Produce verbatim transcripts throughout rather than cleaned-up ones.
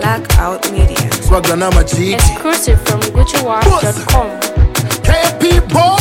Blackout Media. Swagger na machi. Exclusive from Gucci Watch dot com. K P boy.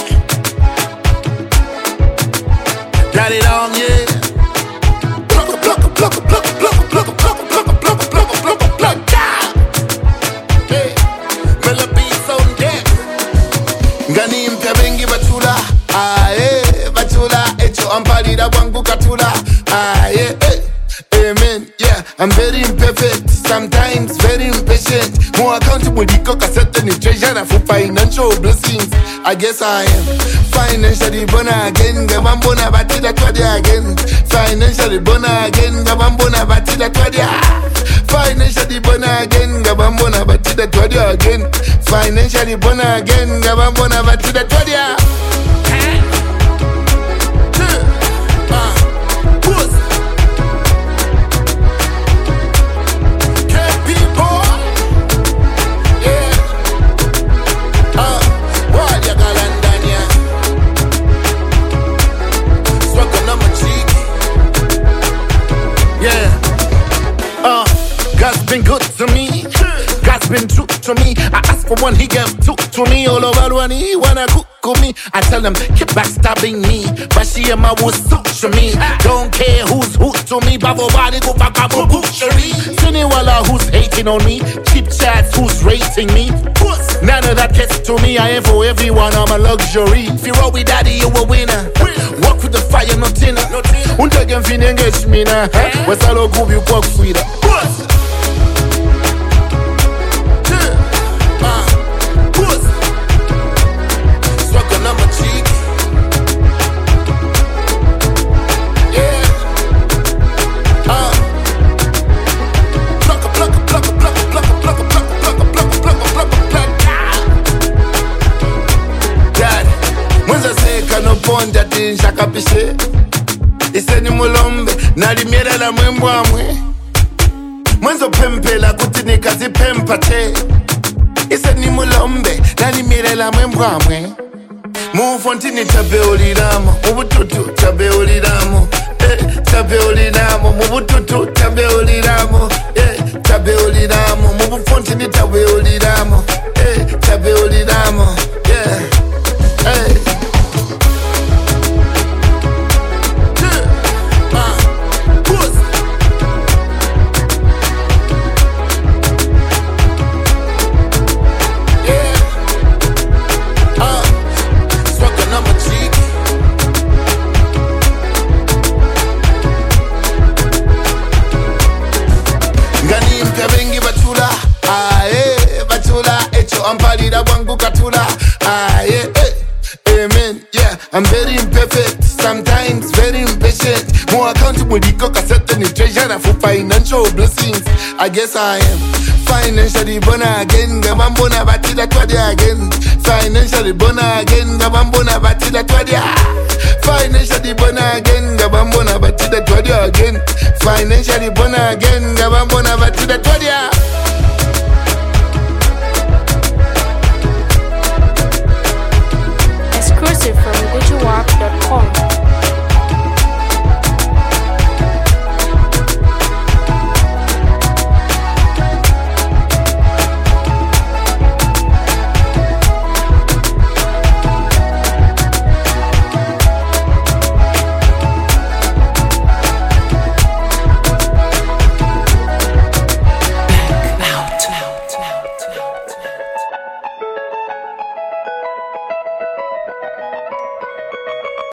Got it on, yeah. Pluck, pluck, pluck, pluck, pluck, pluck, pluck, pluck, pluck, pluck, pluck, pluck, pluck, hey, Mela beats on deck. Ngani mpya bengi batula. Ah, eh, batula. Echo ampali da wangu katula. Ah, yeah, eh. Amen, yeah, I'm very imperfect, sometimes very impatient. More accountable because I set the treasure for financial blessings. I guess I am financially born again. Gabambona batida twadia again. Financially born again. Gabambona batida twadia. Financially born again. Gabambona batida twadia again. Financially born again. Gabambona batida twadia. God's been good to me. God's been true to me. I ask for one, he gave two to me. All over one, he wanna cook me. I tell him, keep backstabbing me. But she and my was suit to me. Don't care who's who to me. Babo body go back up a butchery. Siniwala who's hating on me. Cheap chats who's rating me. None of that gets to me. I ain't for everyone, I'm a luxury. If you roll with daddy, you a winner. Walk with the fire, no tinner. Untaken fin engage me now. What's all over you walk sweeter. Ponda tinja kapishe Iseni mulombe Nalimira la mwembo amwe Mwenzo pempela kutini kazi pempate Iseni mulombe Nalimira la mwembo amwe Mufontini tabe oliramo Mubututu tabe oliramo eh, Tabe oliramo Mubututu tabe oliramo eh, Tabe oliramo Mubufontini tabe oliramo eh, Tabe oliramo Yeah Hey Ampalida wangu katula. Ah, yeah, eh. Amen, yeah. I'm very imperfect, sometimes very impatient. More accountable because I set the treasure for financial blessings. I guess I am financially born again. Gabambona batida twadia again. Financially born again. Gabambona batida twadia. Financially born again. Gabambona batida twadia again. Financially born again.